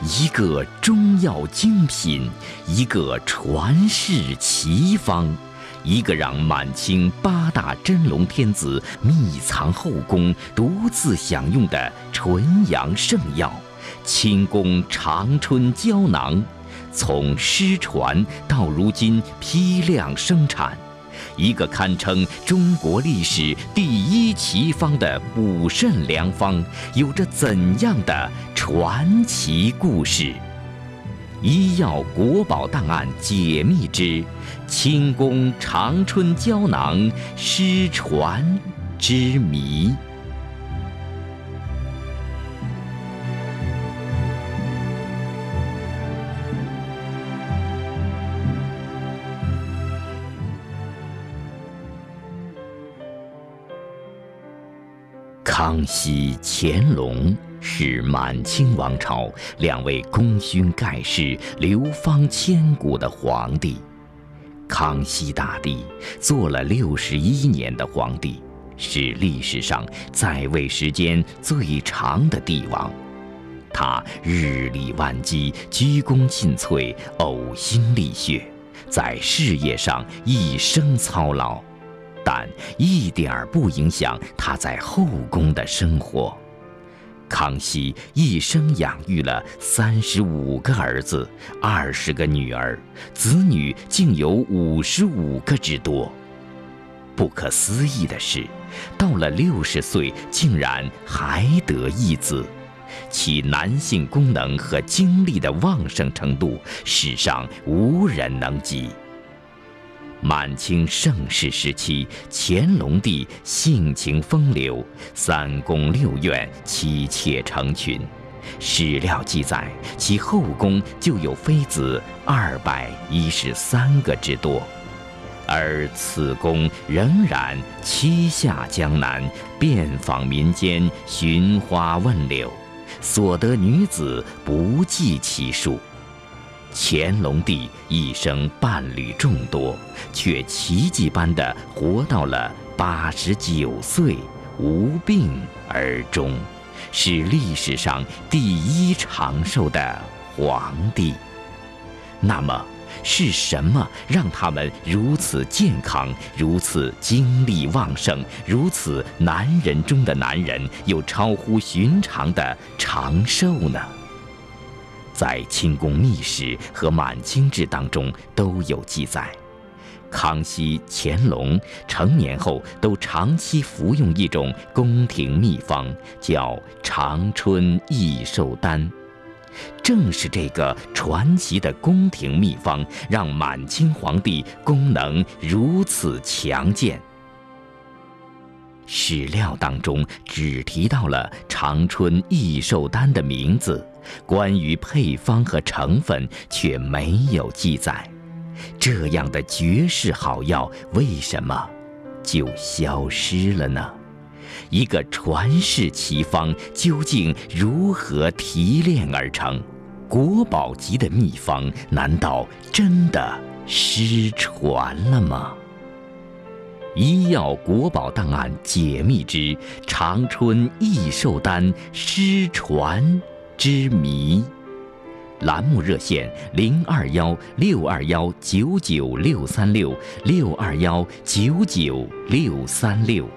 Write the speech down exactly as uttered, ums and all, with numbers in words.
一个中药精品，一个传世奇方，一个让满清八大真龙天子秘藏后宫、独自享用的纯阳圣药——清宫长春胶囊，从失传到如今批量生产，一个堪称中国历史第一奇方的补肾良方，有着怎样的传奇故事？医药国宝档案解密之清宫长春胶囊失传之谜。康熙、乾隆是满清王朝两位功勋盖世、流芳千古的皇帝。康熙大帝做了六十一年的皇帝，是历史上在位时间最长的帝王。他日理万机，鞠躬尽瘁，呕心沥血，在事业上一生操劳，但一点儿不影响他在后宫的生活。康熙一生养育了三十五个儿子，二十个女儿，子女竟有五十五个之多。不可思议的是，到了六十岁，竟然还得一子，其男性功能和精力的旺盛程度，史上无人能及。满清盛世时期，乾隆帝性情风流，三宫六院妻妾成群。史料记载，其后宫就有妃子二百一十三个之多，而此宫仍然七下江南，遍访民间，寻花问柳，所得女子不计其数。乾隆帝一生伴侣众多，却奇迹般地活到了八十九岁，无病而终，是历史上第一长寿的皇帝。那么，是什么让他们如此健康，如此精力旺盛，如此男人中的男人，又超乎寻常的长寿呢？在清宫秘史和满清志当中都有记载，康熙、乾隆成年后都长期服用一种宫廷秘方，叫长春益寿丹。正是这个传奇的宫廷秘方，让满清皇帝功能如此强健。史料当中只提到了长春益寿丹的名字，关于配方和成分却没有记载。这样的绝世好药为什么就消失了呢？一个传世奇方究竟如何提炼而成？国宝级的秘方难道真的失传了吗？医药国宝档案解密之长春益寿丹失传之谜。栏目热线零二幺六二幺九九六三六六二幺九九六三六。